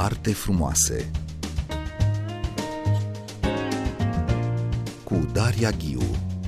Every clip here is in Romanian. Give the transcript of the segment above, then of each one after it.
Arte frumoase cu Daria Ghiu.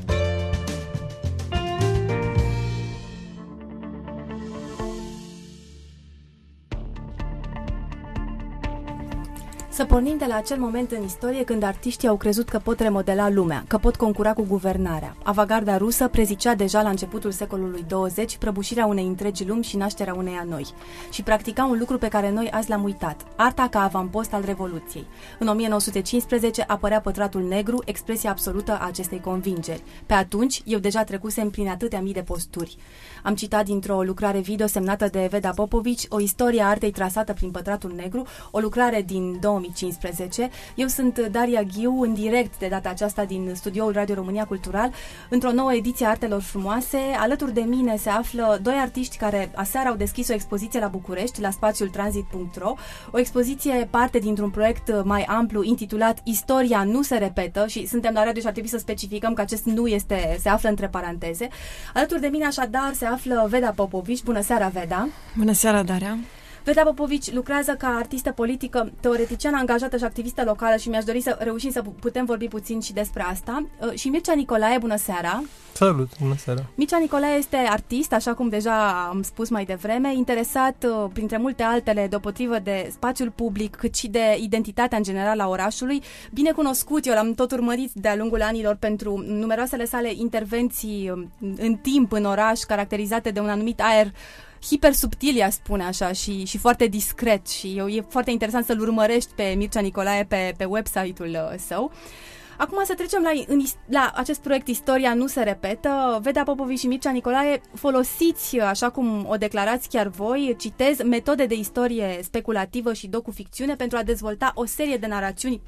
Să pornim de la acel moment în istorie când artiștii au crezut că pot remodela lumea, că pot concura cu guvernarea. Avangarda rusă prezicea deja la începutul secolului 20 prăbușirea unei întregi lumi și nașterea uneia noi. Și practica un lucru pe care noi azi l-am uitat, arta ca avampost al Revoluției. În 1915 apărea Pătratul Negru, expresia absolută a acestei convingeri. Pe atunci, eu deja trecusem prin atâtea mii de posturi. Am citat dintr-o lucrare video semnată de Veda Popovici, o istorie a artei trasată prin Pătratul Negru, o lucrare din 2015. Eu sunt Daria Ghiu, în direct de data aceasta din studioul Radio România Cultural, într-o nouă ediție a Artelor Frumoase. Alături de mine se află doi artiști care aseară au deschis o expoziție la București, la spațiul transit.ro, o expoziție parte dintr-un proiect mai amplu intitulat Istoria nu se repetă, și suntem la radio și ar trebui să specificăm că acest nu se află între paranteze. Alături de mine așadar se află Veda Popovici. Bună seara, Veda! Bună seara, Daria! Veda Popovici lucrează ca artistă politică, teoreticiană angajată și activistă locală și mi-aș dori să reușim să putem vorbi puțin și despre asta. Și Mircea Nicolae, bună seara! Salut, bună seara! Mircea Nicolae este artist, așa cum deja am spus mai devreme, interesat, printre multe altele, deopotrivă de spațiul public, cât și de identitatea în general a orașului. Bine cunoscut, eu l-am tot urmărit de-a lungul anilor pentru numeroasele sale intervenții în timp în oraș, caracterizate de un anumit aer hiper subtil, ea spune așa, și foarte discret, și e foarte interesant să-l urmărești pe Mircea Nicolae pe website-ul său. Acum să trecem la acest proiect Istoria nu se repetă. Veda Popovici și Mircea Nicolae, folosiți, așa cum o declarați chiar voi, citez, metode de istorie speculativă și docuficțiune pentru a dezvolta o serie de narațiuni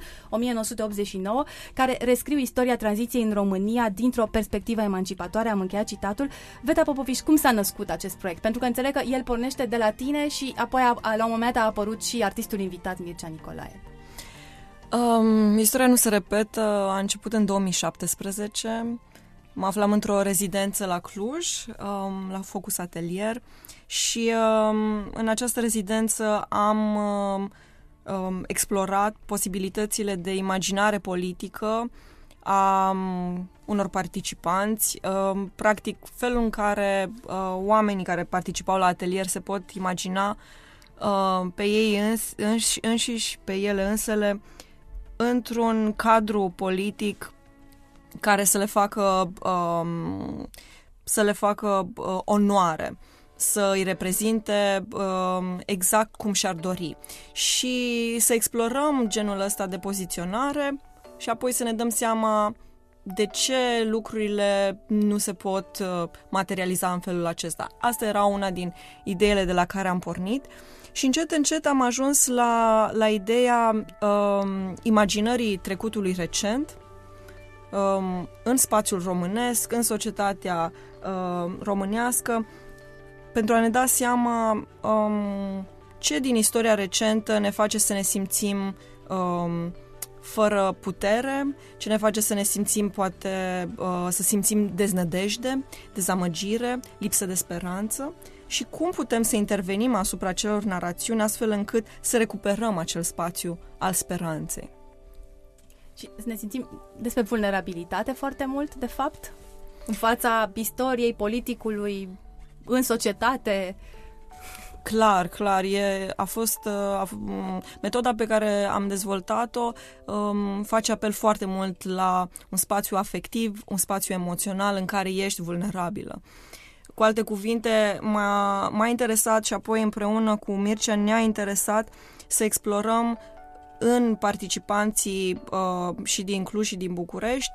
post-1989 care rescriu istoria tranziției în România dintr-o perspectivă emancipatoare. Am încheiat citatul. Veda Popovici, cum s-a născut acest proiect? Pentru că înțeleg că el pornește de la tine și apoi la un moment a apărut și artistul invitat Mircea Nicolae. Istoria nu se repetă, a început în 2017. Mă aflam într-o rezidență la Cluj, la Focus Atelier, și în această rezidență am explorat posibilitățile de imaginare politică a unor participanți, practic felul în care oamenii care participau la atelier se pot imagina pe ei înșiși, pe ele însele, într-un cadru politic care să le facă onoare, să îi reprezinte exact cum și-ar dori, și să explorăm genul ăsta de poziționare și apoi să ne dăm seama de ce lucrurile nu se pot materializa în felul acesta. Asta era una din ideile de la care am pornit. Și încet, încet am ajuns la ideea imaginării trecutului recent în spațiul românesc, în societatea românească, pentru a ne da seama ce din istoria recentă ne face să ne simțim fără putere, ce ne face să ne simțim, poate, să simțim deznădejde, dezamăgire, lipsă de speranță, și cum putem să intervenim asupra acelor narațiuni astfel încât să recuperăm acel spațiu al speranței. Și ne simțim despre vulnerabilitate foarte mult, de fapt, în fața istoriei, politicului, în societate. Clar. A fost metoda pe care am dezvoltat-o face apel foarte mult la un spațiu afectiv, un spațiu emoțional în care ești vulnerabilă. Cu alte cuvinte, m-a interesat, și apoi împreună cu Mircea ne-a interesat să explorăm în participanții și din Cluj și din București,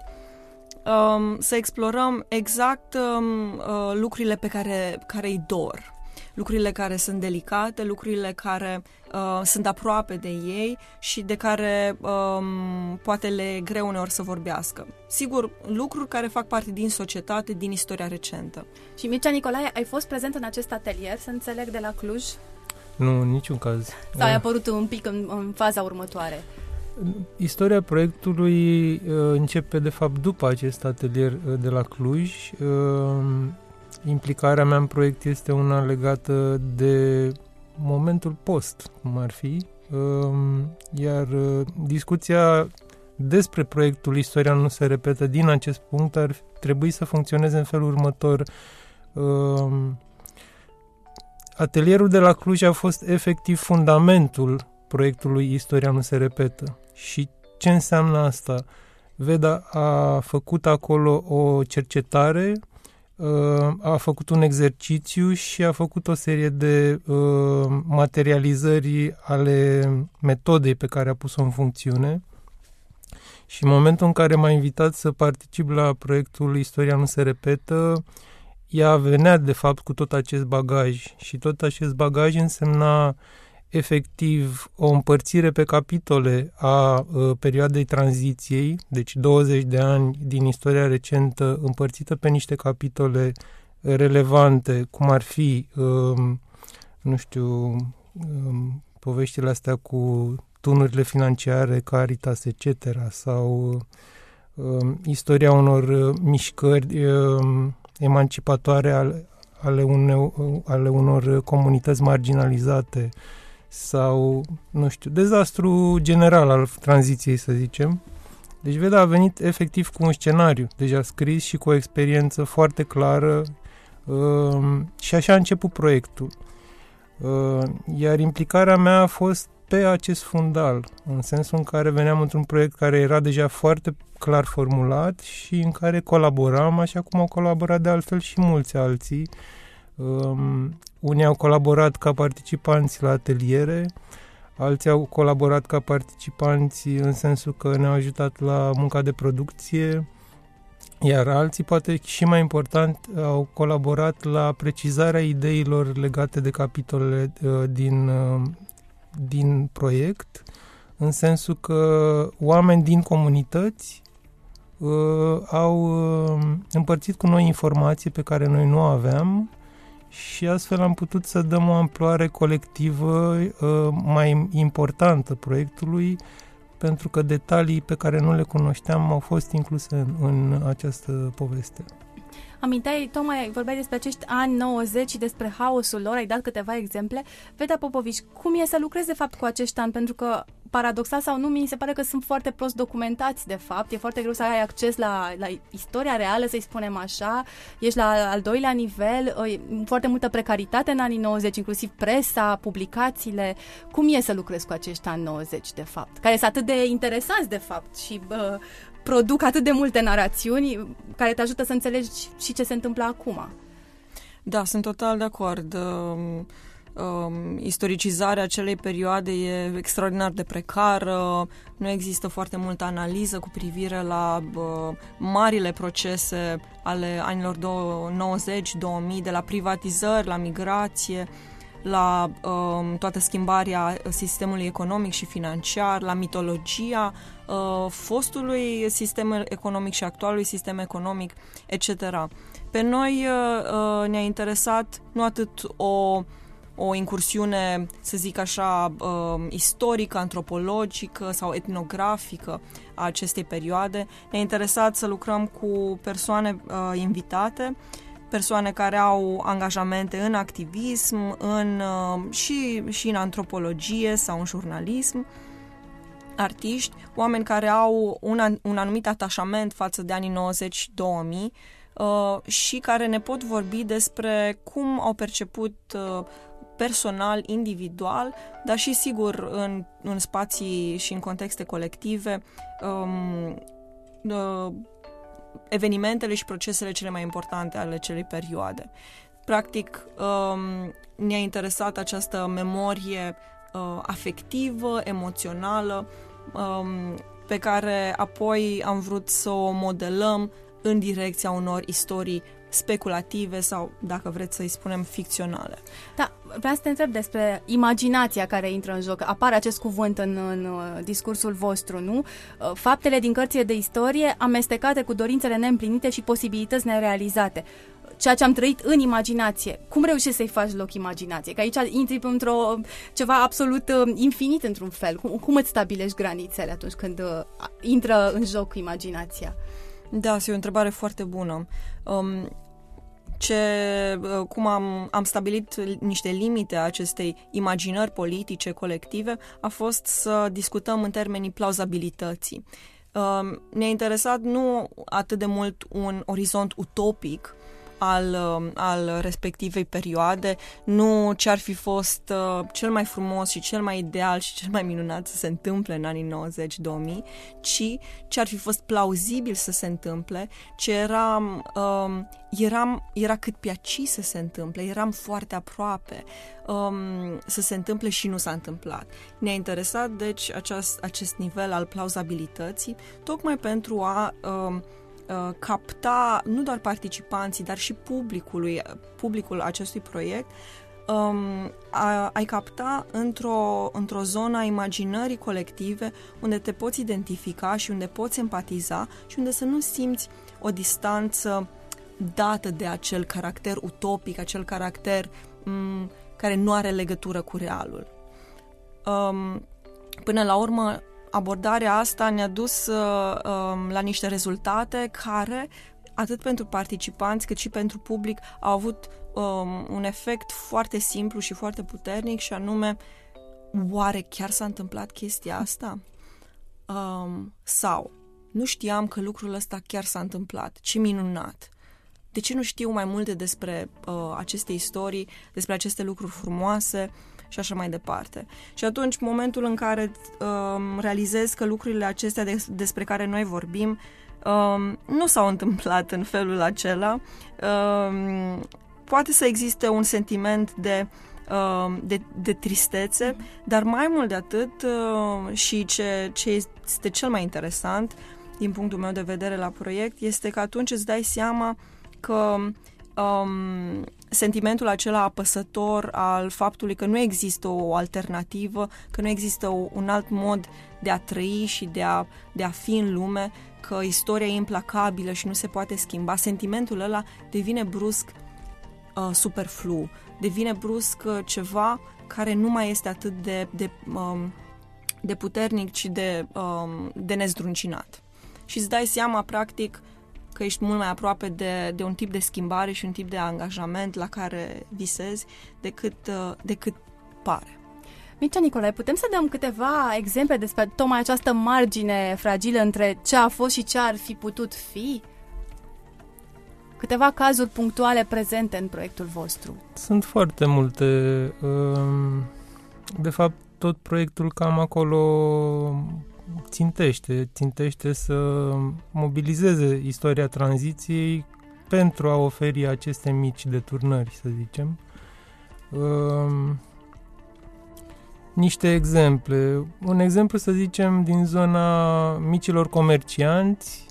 să explorăm exact lucrurile pe care îi dor, lucrurile care sunt delicate, lucrurile care sunt aproape de ei și de care poate le e greu uneori să vorbească. Sigur, lucruri care fac parte din societate, din istoria recentă. Și Mircea Nicolae, ai fost prezent în acest atelier, să înțeleg, de la Cluj? Nu, în niciun caz. Sau ai apărut un pic în faza următoare? Istoria proiectului începe, de fapt, după acest atelier de la Cluj. Implicarea mea în proiect este una legată de momentul post, cum ar fi, Iar discuția despre proiectul Istoria nu se repetă din acest punct ar trebui să funcționeze în felul următor. Atelierul de la Cluj a fost efectiv fundamentul proiectului Istoria nu se repetă. Și ce înseamnă asta? Veda a făcut acolo o cercetare, a făcut un exercițiu și a făcut o serie de materializări ale metodei pe care a pus-o în funcțiune. Și în momentul în care m-a invitat să particip la proiectul Istoria nu se repetă, ea venea de fapt cu tot acest bagaj și tot acest bagaj însemna efectiv o împărțire pe capitole a perioadei tranziției, deci 20 de ani din istoria recentă împărțită pe niște capitole relevante, cum ar fi, poveștile astea cu tunurile financiare, Caritas, etc. sau istoria unor mișcări emancipatoare ale unor comunități marginalizate sau, dezastru general al tranziției, să zicem. Deci Veda a venit efectiv cu un scenariu deja scris și cu o experiență foarte clară și așa a început proiectul. Iar implicarea mea a fost pe acest fundal, în sensul în care veneam într-un proiect care era deja foarte clar formulat și în care colaboram, așa cum au colaborat de altfel și mulți alții. Unii au colaborat ca participanți la ateliere, alții au colaborat ca participanți în sensul că ne-au ajutat la munca de producție, iar alții, poate și mai important, au colaborat la precizarea ideilor legate de capitolele din proiect, în sensul că oameni din comunități au împărțit cu noi informații pe care noi nu aveam și astfel am putut să dăm o amploare colectivă mai importantă proiectului, pentru că detalii pe care nu le cunoșteam au fost incluse în această poveste. Tocmai vorbeai despre acești ani 90 și despre haosul lor, ai dat câteva exemple. Veda Popovici, cum e să lucrezi de fapt cu acești ani? Pentru că, paradoxal sau nu, mi se pare că sunt foarte prost documentați de fapt. E foarte greu să ai acces la istoria reală, să-i spunem așa. Ești la al doilea nivel, foarte multă precaritate în anii 90, inclusiv presa, publicațiile. Cum e să lucrezi cu acești ani 90 de fapt? Care sunt atât de interesanți de fapt și produc atât de multe narațiuni care te ajută să înțelegi și ce se întâmplă acum. Da, sunt total de acord. Istoricizarea acelei perioade e extraordinar de precară, nu există foarte multă analiză cu privire la marile procese ale anilor 90-2000, de la privatizări, la migrație, la toată schimbarea sistemului economic și financiar, la mitologia fostului sistem economic și actualului sistem economic, etc. Pe noi ne-a interesat nu atât o incursiune, să zic așa, istorică, antropologică sau etnografică a acestei perioade. Ne-a interesat să lucrăm cu persoane invitate, persoane care au angajamente în activism, și în antropologie sau în jurnalism, artiști, oameni care au un anumit atașament față de anii 90-2000 și care ne pot vorbi despre cum au perceput personal, individual, dar și sigur în spații și în contexte colective evenimentele și procesele cele mai importante ale acelei perioade. Practic, ne-a interesat această memorie afectivă, emoțională, pe care apoi am vrut să o modelăm în direcția unor istorii speculative sau, dacă vreți să-i spunem, ficționale. Da, vreau să te întreb despre imaginația care intră în joc. Apare acest cuvânt în discursul vostru, nu? Faptele din cărțile de istorie amestecate cu dorințele neîmplinite și posibilități nerealizate. Ceea ce am trăit în imaginație. Cum reușești să-i faci loc imaginației? Că aici intri ceva absolut infinit într-un fel. Cum îți stabilești granițele atunci când intră în joc imaginația? Da, e o întrebare foarte bună. cum am stabilit niște limite a acestei imaginări politice colective, a fost să discutăm în termenii plauzibilității. Ne-a interesat nu atât de mult un orizont utopic al respectivei perioade, nu ce ar fi fost cel mai frumos și cel mai ideal și cel mai minunat să se întâmple în anii 90-2000, ci ce ar fi fost plauzibil să se întâmple, ce era cât pe aici să se întâmple, eram foarte aproape să se întâmple și nu s-a întâmplat. Ne-a interesat, deci, acest nivel al plauzibilității, tocmai pentru a capta nu doar participanții, dar și publicul acestui proiect, ai capta într-o zonă a imaginării colective unde te poți identifica și unde poți empatiza și unde să nu simți o distanță dată de acel caracter utopic, acel caracter care nu are legătură cu realul. Până la urmă, abordarea asta ne-a dus la niște rezultate care, atât pentru participanți cât și pentru public, au avut un efect foarte simplu și foarte puternic, și anume, oare chiar s-a întâmplat chestia asta? Sau nu știam că lucrul ăsta chiar s-a întâmplat? Ce minunat! De ce nu știu mai multe despre aceste istorii, despre aceste lucruri frumoase și așa mai departe? Și atunci, momentul în care realizez că lucrurile acestea despre care noi vorbim nu s-au întâmplat în felul acela, poate să existe un sentiment de tristețe, dar mai mult de atât, și ce este cel mai interesant din punctul meu de vedere la proiect, este că atunci îți dai seama că sentimentul acela apăsător al faptului că nu există o alternativă, că nu există un alt mod de a trăi și de a fi în lume, că istoria e implacabilă și nu se poate schimba, sentimentul ăla devine brusc superflu, devine brusc ceva care nu mai este atât de puternic, ci de nezdruncinat. Și îți dai seama, practic, că ești mult mai aproape de un tip de schimbare și un tip de angajament la care visezi decât pare. Mircea Nicolae, putem să dăm câteva exemple despre tocmai această margine fragilă între ce a fost și ce ar fi putut fi? Câteva cazuri punctuale prezente în proiectul vostru. Sunt foarte multe. De fapt, tot proiectul cam acolo țintește să mobilizeze istoria tranziției pentru a oferi aceste mici deturnări, să zicem. Niște exemple. Un exemplu, să zicem, din zona micilor comercianți,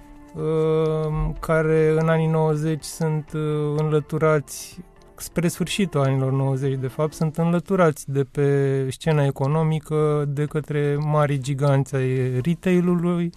care în anii 90 sunt înlăturați, spre sfârșitul anilor 90, de fapt, sunt înlăturați de pe scena economică de către mari giganți ai retail-ului.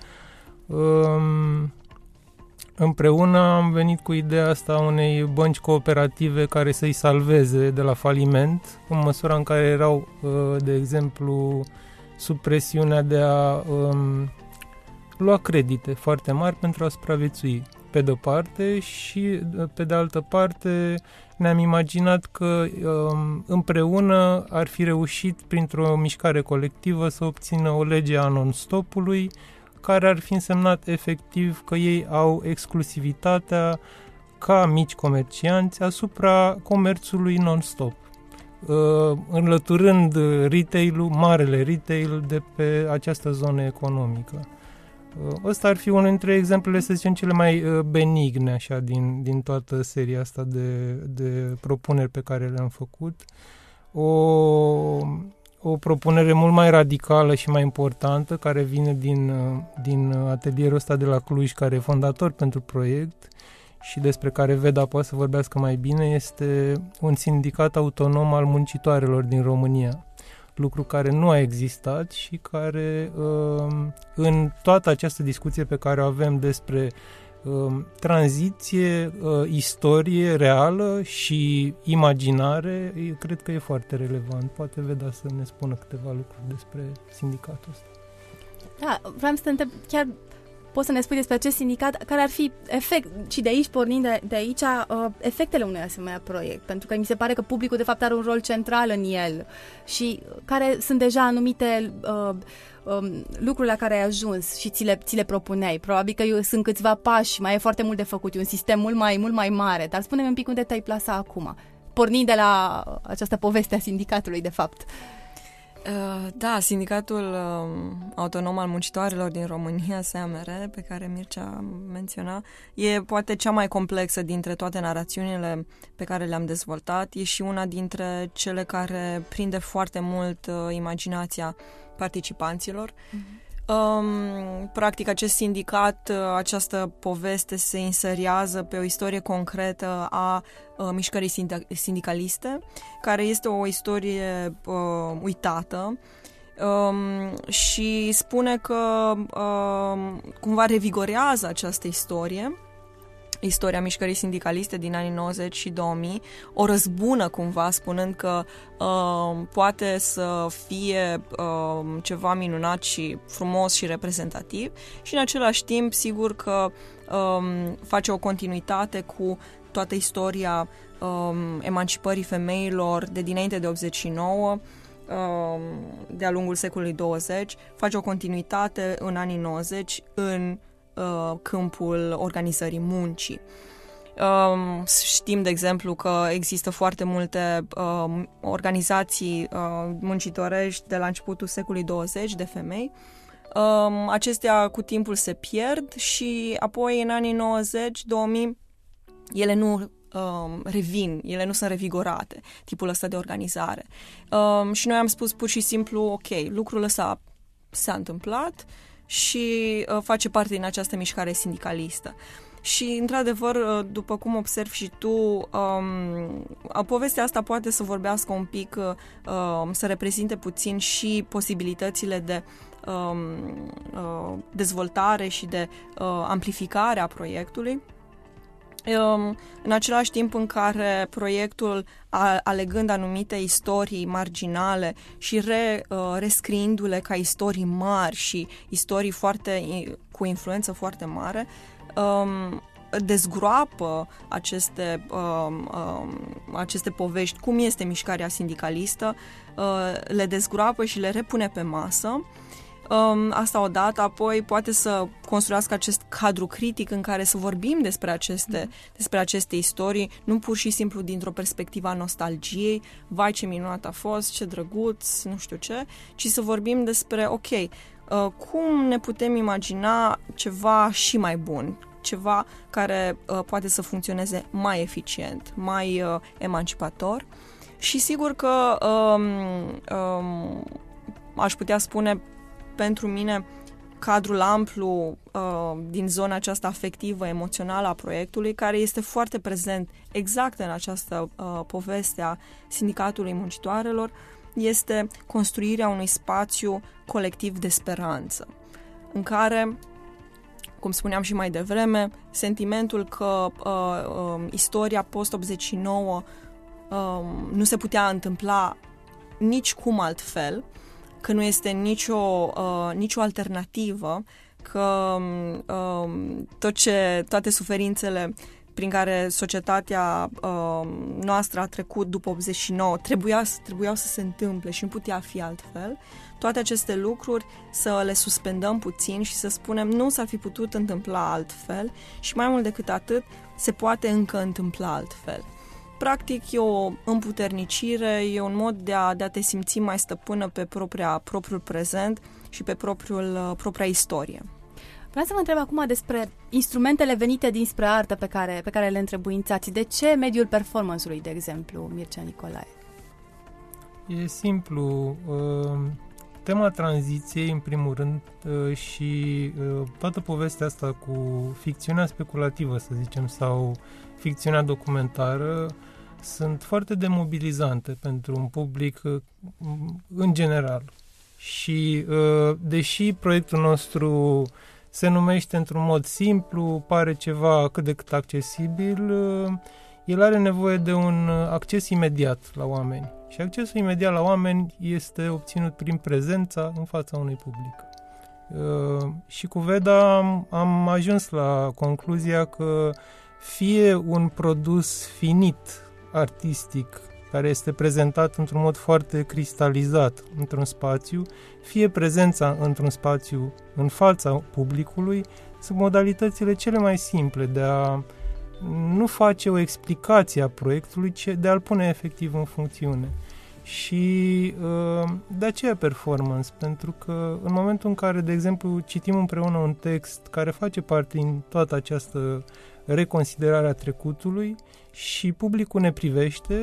Împreună am venit cu ideea asta unei bănci cooperative care să-i salveze de la faliment, în măsura în care erau, de exemplu, sub presiunea de a lua credite foarte mari pentru a supraviețui, pe de-o parte, și pe de altă parte ne-am imaginat că împreună ar fi reușit, printr-o mișcare colectivă, să obțină o lege a non-stopului, care ar fi însemnat efectiv că ei au exclusivitatea ca mici comercianți asupra comerțului non-stop, înlăturând retail-ul, marele retail de pe această zonă economică. Ăsta ar fi unul dintre exemplele, să zicem, cele mai benigne așa, din toată seria asta de propuneri pe care le-am făcut. O propunere mult mai radicală și mai importantă, care vine din atelierul ăsta de la Cluj, care e fondator pentru proiect și despre care Veda poate să vorbească mai bine, este un sindicat autonom al muncitoarelor din România. Lucru care nu a existat și care, în toată această discuție pe care o avem despre tranziție, istorie reală și imaginare, cred că e foarte relevant. Poate Veda să ne spună câteva lucruri despre sindicatul ăsta. Da, vreau să te întreb chiar poți să ne spui despre acest sindicat, care ar fi efect, și de aici, pornind de aici, efectele unui asemenea proiect? Pentru că mi se pare că publicul, de fapt, are un rol central în el și care sunt deja anumite lucruri la care ai ajuns și ți le propuneai. Probabil că sunt câțiva pași, mai e foarte mult de făcut, e un sistem mult mai mare, dar spune-mi un pic unde te-ai plasa acum, pornind de la această poveste a sindicatului, de fapt. Da, Sindicatul Autonom al Muncitoarelor din România, SAMR, pe care Mircea menționa, e poate cea mai complexă dintre toate narațiunile pe care le-am dezvoltat. E și una dintre cele care prinde foarte mult imaginația participanților. Practic, acest sindicat, această poveste se inseriază pe o istorie concretă a mișcării sindicaliste, care este o istorie uitată și spune că cumva revigorează această istoria mișcării sindicaliste din anii 90 și 2000, o răzbună cumva, spunând că poate să fie ceva minunat și frumos și reprezentativ și în același timp, sigur că face o continuitate cu toată istoria emancipării femeilor de dinainte de 89, de-a lungul secolului 20, face o continuitate în anii 90 în câmpul organizării muncii. Știm, de exemplu, că există foarte multe organizații muncitorești de la începutul secolului 20 de femei. Acestea cu timpul se pierd și apoi în anii 90-2000 ele nu revin, ele nu sunt revigorate, tipul ăsta de organizare. Și noi am spus pur și simplu, ok, lucrul ăsta s-a întâmplat și face parte din această mișcare sindicalistă. Și, într-adevăr, după cum observi și tu, povestea asta poate să vorbească un pic, să reprezinte puțin și posibilitățile de dezvoltare și de amplificare a proiectului. În același timp în care proiectul, alegând anumite istorii marginale și rescriindu-le ca istorii mari și istorii cu influență foarte mare, dezgroapă aceste povești, cum este mișcarea sindicalistă, le dezgroapă și le repune pe masă. Asta odată, apoi poate să construiască acest cadru critic în care să vorbim despre aceste istorii, nu pur și simplu dintr-o perspectivă a nostalgiei, vai ce minunat a fost, ce drăguț, nu știu ce, ci să vorbim despre, ok, cum ne putem imagina ceva și mai bun, ceva care poate să funcționeze mai eficient, mai emancipator. Și sigur că aș putea spune, pentru mine, cadrul amplu din zona aceasta afectivă, emoțională a proiectului, care este foarte prezent exact în această poveste a Sindicatului Muncitoarelor, este construirea unui spațiu colectiv de speranță, în care, cum spuneam și mai devreme, sentimentul că istoria post-89 nu se putea întâmpla nicicum altfel, că nu este nicio alternativă, că toate suferințele prin care societatea noastră a trecut după 89 trebuiau să se întâmple și nu putea fi altfel. Toate aceste lucruri să le suspendăm puțin și să spunem nu s-ar fi putut întâmpla altfel și mai mult decât atât se poate încă întâmpla altfel. Practic e o împuternicire, e un mod de a te simți mai stăpână pe propriul prezent și pe propria istorie. Vreau să vă întreb acum despre instrumentele venite dinspre artă pe care le întrebuințați. De ce mediul performance-ului, de exemplu, Mircea Nicolae? E simplu. Tema tranziției, în primul rând, și toată povestea asta cu ficțiunea speculativă, să zicem, sau ficțiunea documentară, sunt foarte demobilizante pentru un public în general. Și deși proiectul nostru se numește într-un mod simplu, pare ceva cât de cât accesibil, el are nevoie de un acces imediat la oameni. Și accesul imediat la oameni este obținut prin prezența în fața unui public. Și cu Veda am ajuns la concluzia că fie un produs finit artistic care este prezentat într-un mod foarte cristalizat într-un spațiu, fie prezența într-un spațiu în fața publicului, sunt modalitățile cele mai simple de a nu face o explicație a proiectului, ci de a-l pune efectiv în funcțiune. Și de aceea performance, pentru că în momentul în care, de exemplu, citim împreună un text care face parte din toată această reconsiderare a trecutului și publicul ne privește,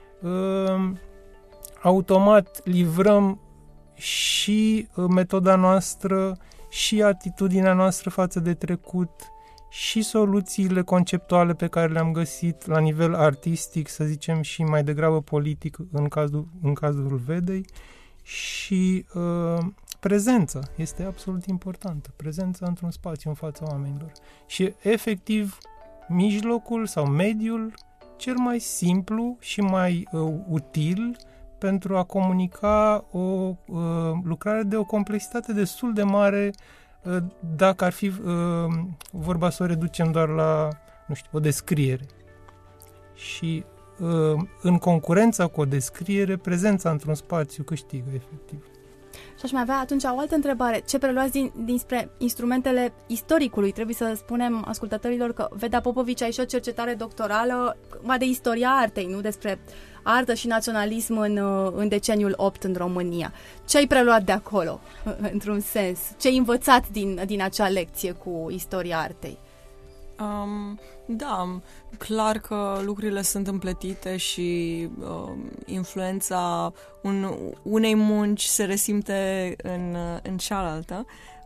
automat livrăm și metoda noastră, și atitudinea noastră față de trecut, și soluțiile conceptuale pe care le-am găsit la nivel artistic, să zicem, și mai degrabă politic în cazul Vedei, și prezența este absolut importantă, prezența într-un spațiu în fața oamenilor. Și efectiv mijlocul sau mediul cel mai simplu și mai util pentru a comunica o lucrare de o complexitate destul de mare, dacă ar fi vorba să o reducem doar la, nu știu, o descriere. Și în concurența cu o descriere, prezența într-un spațiu câștigă efectiv. Și aș mai avea atunci o altă întrebare. Ce preluați dinspre instrumentele istoricului? Trebuie să spunem ascultătorilor că Veda Popovici a și o cercetare doctorală mai de istoria artei, nu despre artă și naționalism în deceniul 8 în România. Ce ai preluat de acolo, într-un sens? Ce ai învățat din acea lecție cu istoria artei? Da, clar că lucrurile sunt împletite și influența unei munci se resimte în cealaltă.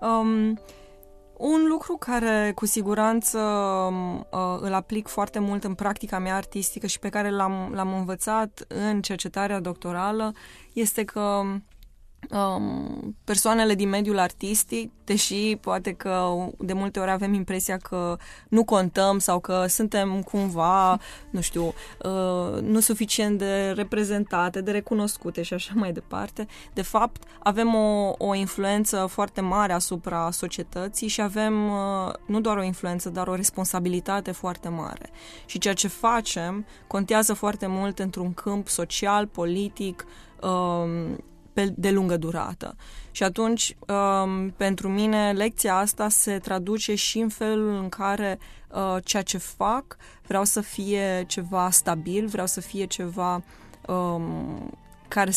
Un lucru care cu siguranță îl aplic foarte mult în practica mea artistică și pe care l-am învățat în cercetarea doctorală este că persoanele din mediul artistic, deși poate că de multe ori avem impresia că nu contăm sau că suntem cumva, nu știu, nu suficient de reprezentate, de recunoscute și așa mai departe, de fapt avem o influență foarte mare asupra societății și avem nu doar o influență, dar o responsabilitate foarte mare. Și ceea ce facem contează foarte mult într-un câmp social, politic, de lungă durată. Și atunci, pentru mine, lecția asta se traduce și în felul în care ceea ce fac vreau să fie ceva stabil, vreau să fie ceva care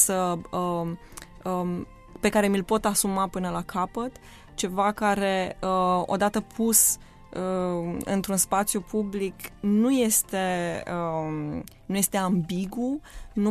pe care mi-l pot asuma până la capăt, ceva care, odată pus într-un spațiu public, nu este ambigu,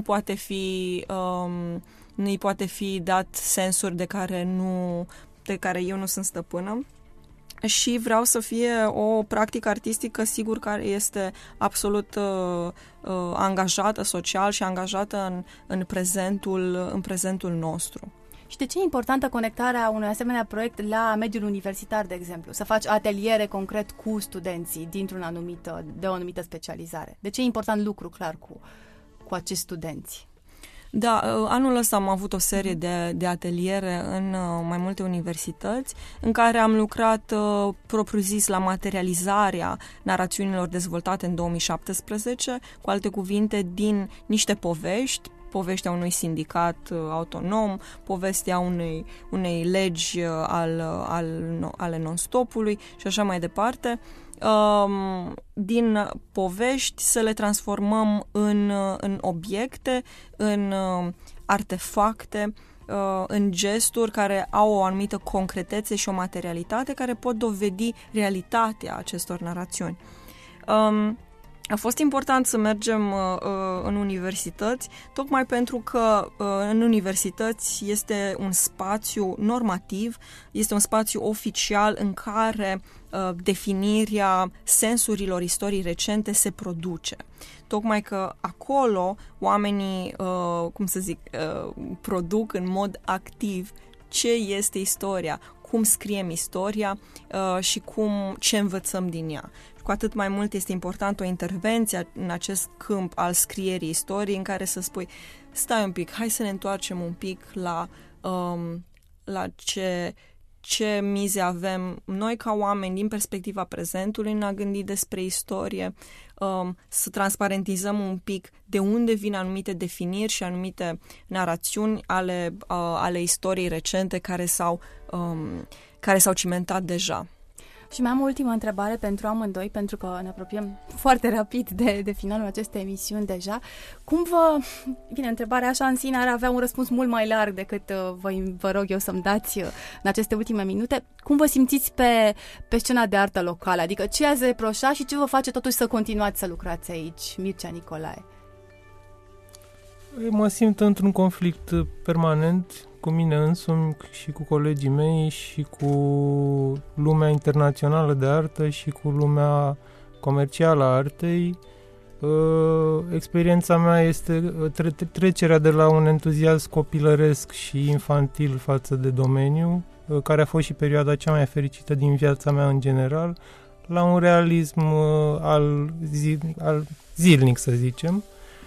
nu-i poate fi dat sensuri de care eu nu sunt stăpână. Și vreau să fie o practică artistică, sigur, care este absolut angajată social și angajată în prezentul nostru. Și de ce e importantă conectarea unui asemenea proiect la mediul universitar, de exemplu? Să faci ateliere concret cu studenții de o anumită specializare. De ce e important lucru clar cu acești studenți? Da, anul ăsta am avut o serie de ateliere în mai multe universități în care am lucrat propriu-zis la materializarea narațiunilor dezvoltate în 2017, cu alte cuvinte, din niște povestea unui sindicat autonom, povestea unei legi ale non-stopului și așa mai departe. Din povești să le transformăm în obiecte, în artefacte, în gesturi care au o anumită concretețe și o materialitate care pot dovedi realitatea acestor narațiuni. A fost important să mergem în universități, tocmai pentru că în universități este un spațiu normativ, este un spațiu oficial în care definirea sensurilor istoriei recente se produce. Tocmai că acolo oamenii, produc în mod activ ce este istoria, cum scriem istoria și ce învățăm din ea. Cu atât mai mult este important o intervenție în acest câmp al scrierii istoriei în care să spui, stai un pic, hai să ne întoarcem un pic la ce mize avem noi ca oameni din perspectiva prezentului în a gândi despre istorie, să transparentizăm un pic de unde vin anumite definiri și anumite narațiuni ale istoriei recente care s-au cimentat deja. Și mai am o ultimă întrebare pentru amândoi, pentru că ne apropiem foarte rapid de finalul acestei emisiuni deja. Bine, întrebarea așa în sine ar avea un răspuns mult mai larg decât vă rog eu să-mi dați în aceste ultime minute. Cum vă simțiți pe scena de artă locală? Adică ce ați reproșa și ce vă face totuși să continuați să lucrați aici, Mircea Nicolae? Mă simt într-un conflict permanent cu mine însumi și cu colegii mei și cu lumea internațională de artă și cu lumea comercială a artei. Experiența mea este trecerea de la un entuziasm copilăresc și infantil față de domeniu, care a fost și perioada cea mai fericită din viața mea în general, la un realism al zilnic, să zicem.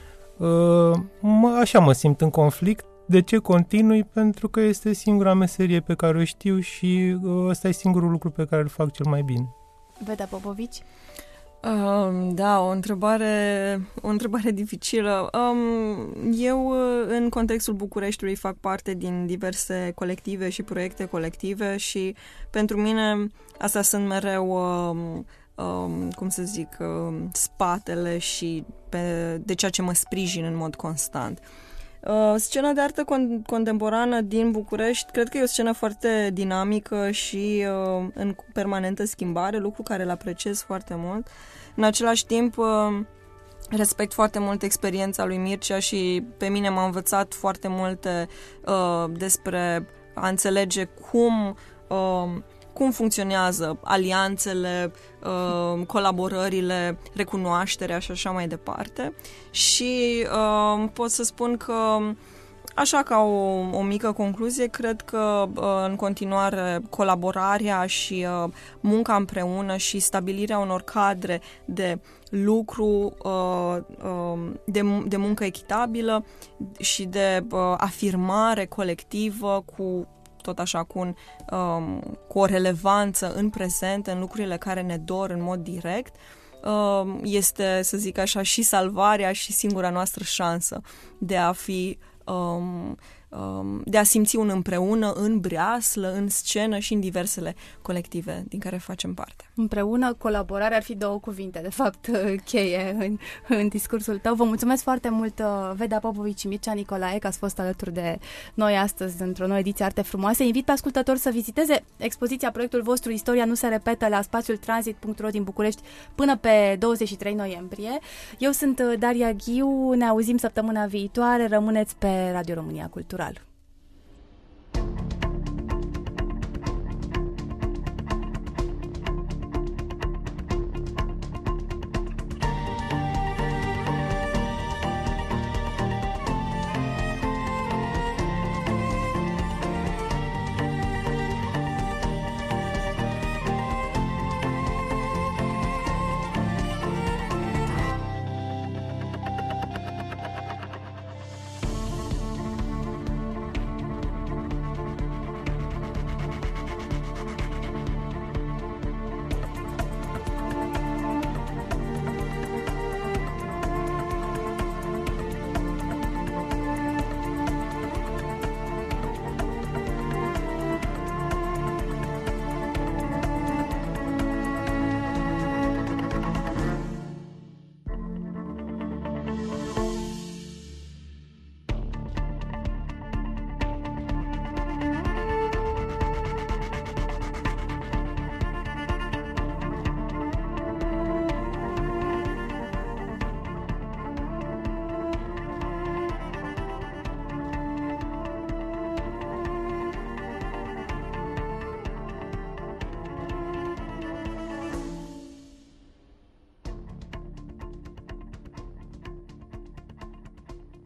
Așa mă simt în conflict. De ce continui? Pentru că este singura meserie pe care o știu și ăsta e singurul lucru pe care îl fac cel mai bine. Vedea Popovici? Da, o întrebare dificilă. Eu, în contextul Bucureștiului, fac parte din diverse colective și proiecte colective și pentru mine astea sunt mereu, spatele și de ceea ce mă sprijin în mod constant. Scena de artă contemporană din București cred că e o scenă foarte dinamică și în permanentă schimbare, lucru care îl apreciez foarte mult. În același timp, respect foarte mult experiența lui Mircea și pe mine m-a învățat foarte multe despre a înțelege cum funcționează alianțele, colaborările, recunoașterea și așa mai departe. Și pot să spun că, așa ca o mică concluzie, cred că în continuare colaborarea și munca împreună și stabilirea unor cadre de lucru, de muncă echitabilă și de afirmare colectivă cu o relevanță în prezent, în lucrurile care ne dor în mod direct, este, să zic așa, și salvarea și singura noastră șansă de a fi de a simți un împreună în breaslă, în scenă și în diversele colective din care facem parte. Împreună, colaborare ar fi două cuvinte, de fapt, cheie în discursul tău. Vă mulțumesc foarte mult, Vedea Popovici și Mircea Nicolae, că ați fost alături de noi astăzi într-o nouă ediție Arte Frumoase. Invit pe ascultători să viziteze expoziția, proiectul vostru Istoria nu se repetă, la spațiul transit.ro din București până pe 23 noiembrie. Eu sunt Daria Ghiu, ne auzim săptămâna viitoare, rămâneți pe Radio România Cultural.